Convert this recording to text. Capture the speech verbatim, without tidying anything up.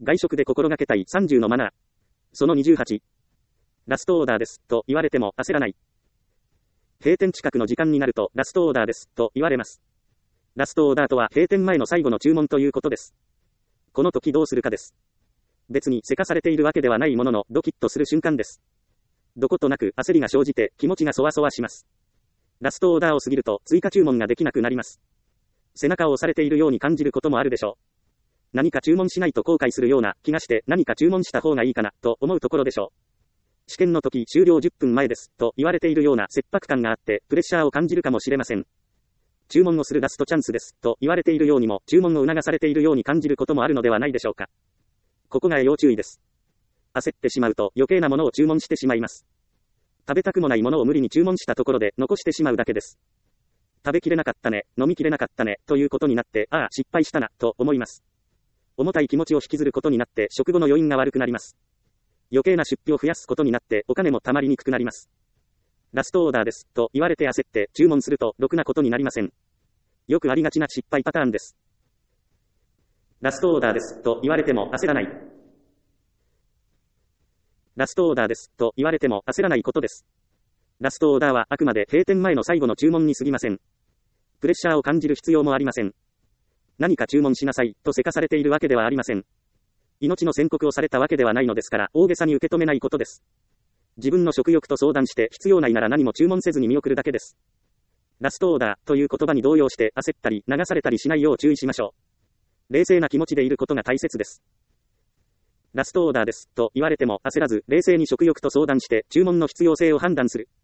外食で心がけたいさんじゅうのマナー。そのにじゅうはち。ラストオーダーです、と言われても焦らない。閉店近くの時間になると、ラストオーダーです、と言われます。ラストオーダーとは閉店前の最後の注文ということです。この時どうするかです。別にせかされているわけではないものの、ドキッとする瞬間です。どことなく焦りが生じて気持ちがそわそわします。ラストオーダーを過ぎると追加注文ができなくなります。背中を押されているように感じることもあるでしょう。何か注文しないと後悔するような気がして何か注文した方がいいかなと思うところでしょう。試験の時終了じゅっぷんまえですと言われているような切迫感があってプレッシャーを感じるかもしれません。注文をするラストチャンスですと言われているようにも注文を促されているように感じることもあるのではないでしょうか。ここが要注意です。焦ってしまうと余計なものを注文してしまいます。食べたくもないものを無理に注文したところで残してしまうだけです。食べきれなかったね、飲みきれなかったねということになってああ失敗したなと思います。重たい気持ちを引きずることになって食後の余韻が悪くなります。余計な出費を増やすことになってお金も貯まりにくくなります。ラストオーダーですと言われて焦って注文するとろくなことになりません。よくありがちな失敗パターンです。ラストオーダーですと言われても焦らない。ラストオーダーですと言われても焦らないことです。ラストオーダーはあくまで閉店前の最後の注文に過ぎません。プレッシャーを感じる必要もありません。何か注文しなさいとせかされているわけではありません。命の宣告をされたわけではないのですから大げさに受け止めないことです。自分の食欲と相談して必要ないなら何も注文せずに見送るだけです。ラストオーダーという言葉に動揺して焦ったり流されたりしないよう注意しましょう。冷静な気持ちでいることが大切です。ラストオーダーですと言われても焦らず冷静に食欲と相談して注文の必要性を判断する。